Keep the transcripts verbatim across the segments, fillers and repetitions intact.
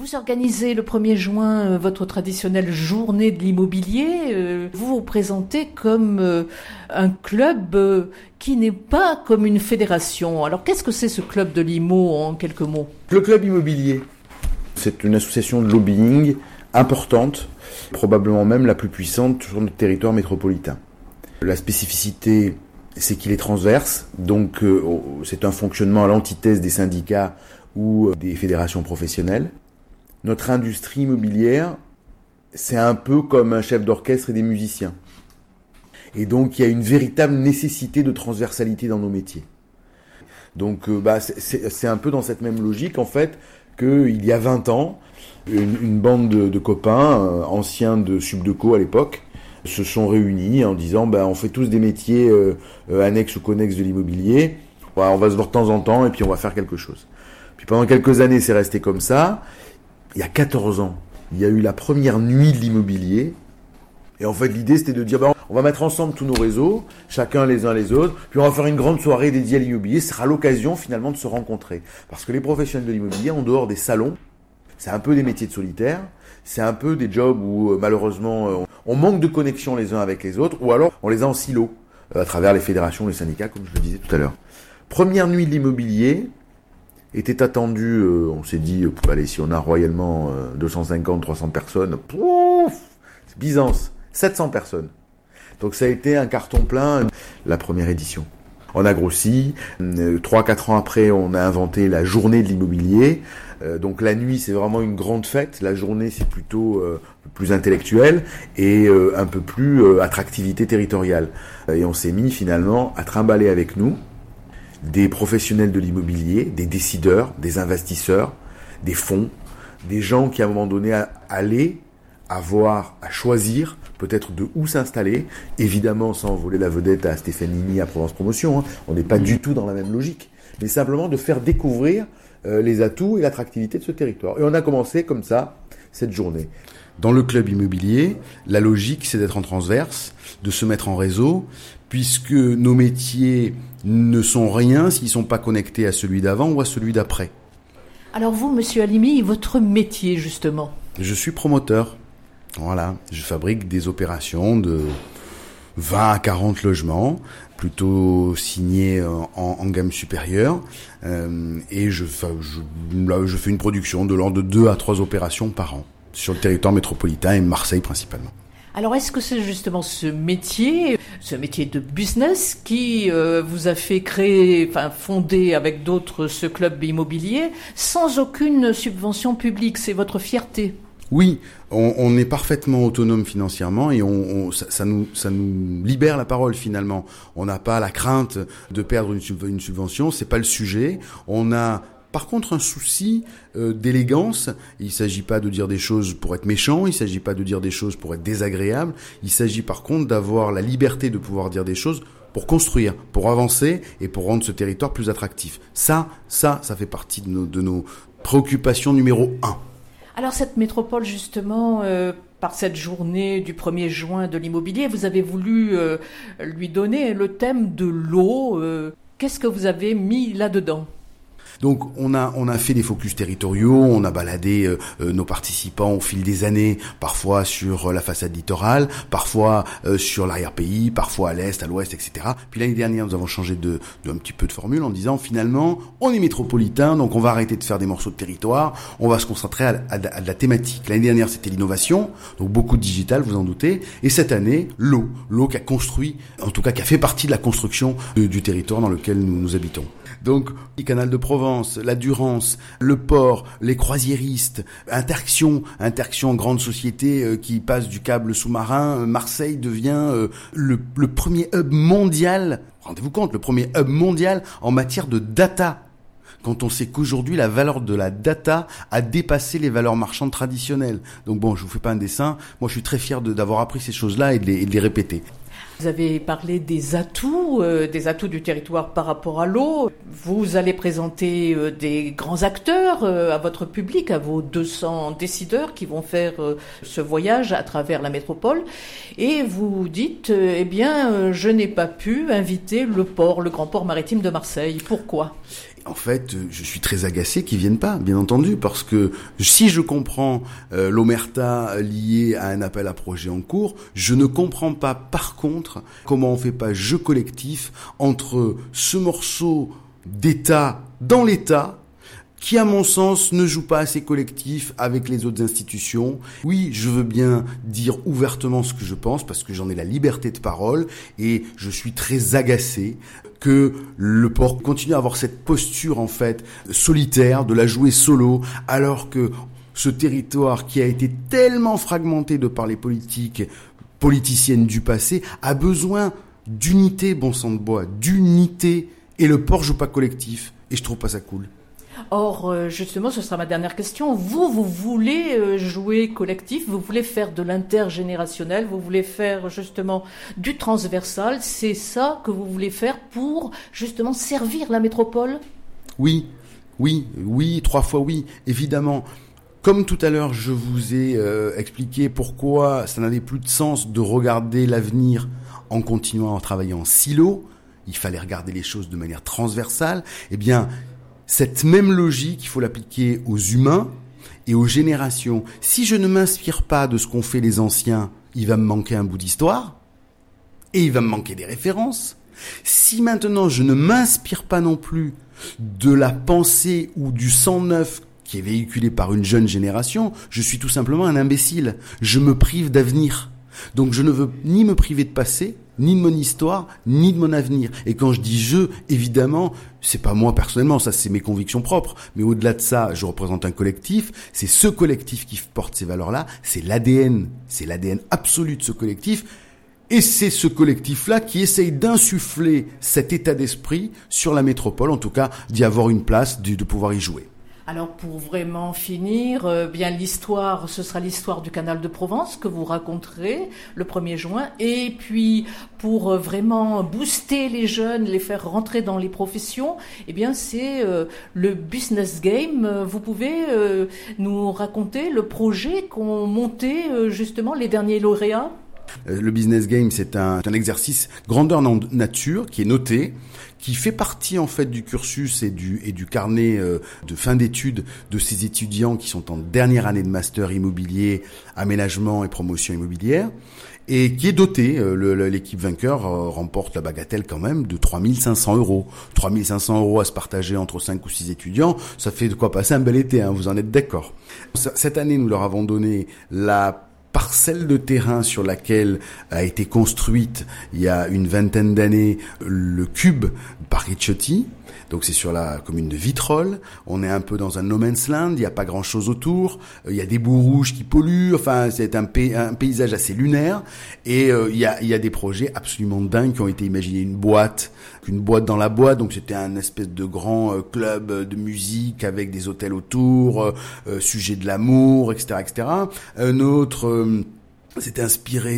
Vous organisez le premier juin euh, votre traditionnelle journée de l'immobilier. Euh, vous vous présentez comme euh, un club euh, qui n'est pas comme une fédération. Alors qu'est-ce que c'est ce club de l'IMO en quelques mots ? Le club immobilier, c'est une association de lobbying importante, probablement même la plus puissante sur notre territoire métropolitain. La spécificité, c'est qu'il est transverse, donc euh, c'est un fonctionnement à l'antithèse des syndicats ou euh, des fédérations professionnelles. Notre industrie immobilière, c'est un peu comme un chef d'orchestre et des musiciens. Et donc, il y a une véritable nécessité de transversalité dans nos métiers. Donc, euh, bah, c'est, c'est, c'est un peu dans cette même logique, en fait, qu'il y a vingt ans, une, une bande de, de copains, euh, anciens de Subdeco à l'époque, se sont réunis en disant, bah, on fait tous des métiers euh, euh, annexes ou connexes de l'immobilier, voilà, on va se voir de temps en temps et puis on va faire quelque chose. Puis pendant quelques années, c'est resté comme ça. Il y a quatorze ans, il y a eu la première nuit de l'immobilier. Et en fait, l'idée, c'était de dire, ben, on va mettre ensemble tous nos réseaux, chacun les uns les autres, puis on va faire une grande soirée dédiée à l'immobilier. Ce sera l'occasion, finalement, de se rencontrer. Parce que les professionnels de l'immobilier, en dehors des salons, c'est un peu des métiers de solitaire. C'est un peu des jobs où, malheureusement, on manque de connexion les uns avec les autres, ou alors, on les a en silo, à travers les fédérations, les syndicats, comme je le disais tout à l'heure. Première nuit de l'immobilier était attendu, euh, on s'est dit, euh, allez, si on a royalement euh, deux cent cinquante, trois cents personnes, pouf, c'est Byzance, sept cents personnes. Donc ça a été un carton plein, la première édition. On a grossi, euh, trois quatre ans après, on a inventé la journée de l'immobilier. Euh, donc la nuit, c'est vraiment une grande fête, la journée, c'est plutôt euh, plus intellectuel et euh, un peu plus euh, attractivité territoriale. Et on s'est mis finalement à trimballer avec nous des professionnels de l'immobilier, des décideurs, des investisseurs, des fonds, des gens qui à un moment donné allaient avoir à choisir peut-être de où s'installer, évidemment sans voler la vedette à Stéphane Nini à Provence Promotion, hein. On n'est pas du tout dans la même logique, mais simplement de faire découvrir euh, les atouts et l'attractivité de ce territoire. Et on a commencé comme ça cette journée. Dans le club immobilier, la logique c'est d'être en transverse, de se mettre en réseau, puisque nos métiers ne sont rien s'ils ne sont pas connectés à celui d'avant ou à celui d'après. Alors vous, Monsieur Halimi, votre métier justement ? Je suis promoteur. Voilà, je fabrique des opérations de vingt à quarante logements, plutôt signés en, en gamme supérieure, euh, et je, je, là, je fais une production de l'ordre de deux à trois opérations par an, sur le territoire métropolitain et Marseille principalement. Alors, est-ce que c'est justement ce métier, ce métier de business qui euh, vous a fait créer, enfin fonder avec d'autres ce club immobilier sans aucune subvention publique ? C'est votre fierté ? Oui, on, on est parfaitement autonome financièrement et on, on ça, ça nous ça nous libère la parole finalement. On n'a pas la crainte de perdre une, sub, une subvention, c'est pas le sujet. On a par contre un souci euh, d'élégance. Il ne s'agit pas de dire des choses pour être méchant, il ne s'agit pas de dire des choses pour être désagréable. Il s'agit par contre d'avoir la liberté de pouvoir dire des choses pour construire, pour avancer et pour rendre ce territoire plus attractif. Ça, ça, ça fait partie de nos, de nos préoccupations numéro un. Alors cette métropole justement, euh, par cette journée du premier juin de l'immobilier, vous avez voulu euh, lui donner le thème de l'eau. Euh, qu'est-ce que vous avez mis là-dedans ? Donc on a on a fait des focus territoriaux, on a baladé euh, nos participants au fil des années, parfois sur la façade littorale, parfois euh, sur l'arrière-pays, parfois à l'est, à l'ouest, et cetera. Puis l'année dernière, nous avons changé de, de un petit peu de formule en disant finalement on est métropolitain, donc on va arrêter de faire des morceaux de territoire, on va se concentrer à, à, à de la thématique. L'année dernière, c'était l'innovation, donc beaucoup de digital, vous en doutez, et cette année, l'eau, l'eau qui a construit, en tout cas qui a fait partie de la construction de, du territoire dans lequel nous nous habitons. Donc, le canal de Provence, la Durance, le port, les croisiéristes, Interxion, Interxion, grande société euh, qui passe du câble sous-marin, euh, Marseille devient euh, le, le premier hub mondial, rendez-vous compte, le premier hub mondial en matière de data. Quand on sait qu'aujourd'hui, la valeur de la data a dépassé les valeurs marchandes traditionnelles. Donc bon, je vous fais pas un dessin, moi je suis très fier de, d'avoir appris ces choses-là et de les, et de les répéter. Vous avez parlé des atouts, euh, des atouts du territoire par rapport à l'eau. Vous allez présenter euh, des grands acteurs euh, à votre public, à vos deux cents décideurs qui vont faire euh, ce voyage à travers la métropole. Et vous dites, euh, eh bien, euh, je n'ai pas pu inviter le port, le grand port maritime de Marseille. Pourquoi ? En fait, je suis très agacé qu'ils viennent pas, bien entendu, parce que si je comprends euh, l'omerta liée à un appel à projet en cours, je ne comprends pas, par contre, comment on fait pas jeu collectif entre ce morceau d'État dans l'État, qui, à mon sens, ne joue pas assez collectif avec les autres institutions. Oui, je veux bien dire ouvertement ce que je pense, parce que j'en ai la liberté de parole, et je suis très agacé que le port continue à avoir cette posture, en fait, solitaire, de la jouer solo, alors que ce territoire qui a été tellement fragmenté de par les politiques politiciennes du passé a besoin d'unité, bon sang de bois, d'unité, et le port joue pas collectif, et je trouve pas ça cool. Or, justement, ce sera ma dernière question. Vous, vous voulez jouer collectif, vous voulez faire de l'intergénérationnel, vous voulez faire justement du transversal. C'est ça que vous voulez faire pour justement servir la métropole ? Oui, oui, oui, trois fois oui, évidemment. Comme tout à l'heure, je vous ai euh, expliqué pourquoi ça n'avait plus de sens de regarder l'avenir en continuant à travailler en silo. Il fallait regarder les choses de manière transversale. Eh bien, cette même logique, il faut l'appliquer aux humains et aux générations. Si je ne m'inspire pas de ce qu'ont fait les anciens, il va me manquer un bout d'histoire et il va me manquer des références. Si maintenant je ne m'inspire pas non plus de la pensée ou du sang neuf qui est véhiculé par une jeune génération, je suis tout simplement un imbécile. Je me prive d'avenir. Donc je ne veux ni me priver de passé, ni de mon histoire, ni de mon avenir. Et quand je dis je, évidemment, c'est pas moi personnellement, ça c'est mes convictions propres. Mais au-delà de ça, je représente un collectif. C'est ce collectif qui porte ces valeurs-là. C'est l'A D N. C'est l'A D N absolu de ce collectif. Et c'est ce collectif-là qui essaye d'insuffler cet état d'esprit sur la métropole, en tout cas d'y avoir une place, de, de pouvoir y jouer. Alors pour vraiment finir, euh, bien l'histoire, ce sera l'histoire du canal de Provence que vous raconterez le premier juin. Et puis pour euh, vraiment booster les jeunes, les faire rentrer dans les professions, eh bien c'est euh, le business game. Vous pouvez euh, nous raconter le projet qu'ont monté euh, justement les derniers lauréats ? Le business game, c'est un, un exercice grandeur nature qui est noté, qui fait partie en fait du cursus et du, et du carnet euh, de fin d'études de ces étudiants qui sont en dernière année de master immobilier, aménagement et promotion immobilière, et qui est doté. Euh, le, l'équipe vainqueur euh, remporte la bagatelle quand même de trois mille cinq cents euros. trois mille cinq cents euros à se partager entre cinq ou six étudiants, ça fait de quoi passer un bel été, hein, vous en êtes d'accord. Cette année, nous leur avons donné la parcelle de terrain sur laquelle a été construite il y a une vingtaine d'années le cube par Ricciotti. Donc c'est sur la commune de Vitrolles. On est un peu dans un no man's land, il n'y a pas grand chose autour, il y a des boues rouges qui polluent, enfin c'est un, pay- un paysage assez lunaire, et euh, il y a, il y a des projets absolument dingues qui ont été imaginés. Une boîte, une boîte dans la boîte, donc c'était un espèce de grand euh, club de musique avec des hôtels autour, euh, euh, sujet de l'amour, et cetera, et cetera. Un autre... Euh, C'était inspiré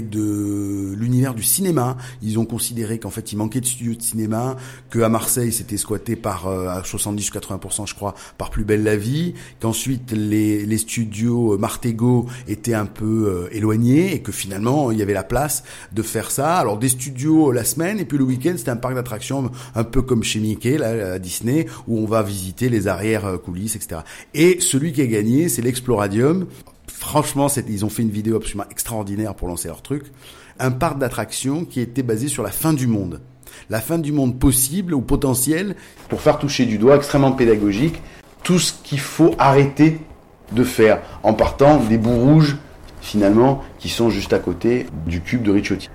de l'univers du cinéma. Ils ont considéré qu'en fait, il manquait de studios de cinéma, qu'à Marseille, c'était squatté par, euh, à soixante-dix ou quatre-vingts pour cent, je crois, par Plus belle la vie, qu'ensuite, les, les studios Martégo étaient un peu euh, éloignés, et que finalement, il y avait la place de faire ça. Alors, des studios la semaine, et puis le week-end, c'était un parc d'attractions, un peu comme chez Mickey, là, à Disney, où on va visiter les arrières coulisses, et cetera. Et celui qui a gagné, c'est l'Exploradium. Franchement, c'est, ils ont fait une vidéo absolument extraordinaire pour lancer leur truc. Un parc d'attractions qui était basé sur la fin du monde. La fin du monde possible ou potentielle, pour faire toucher du doigt, extrêmement pédagogique, tout ce qu'il faut arrêter de faire en partant des bouts rouges, finalement, qui sont juste à côté du cube de Ricciotti.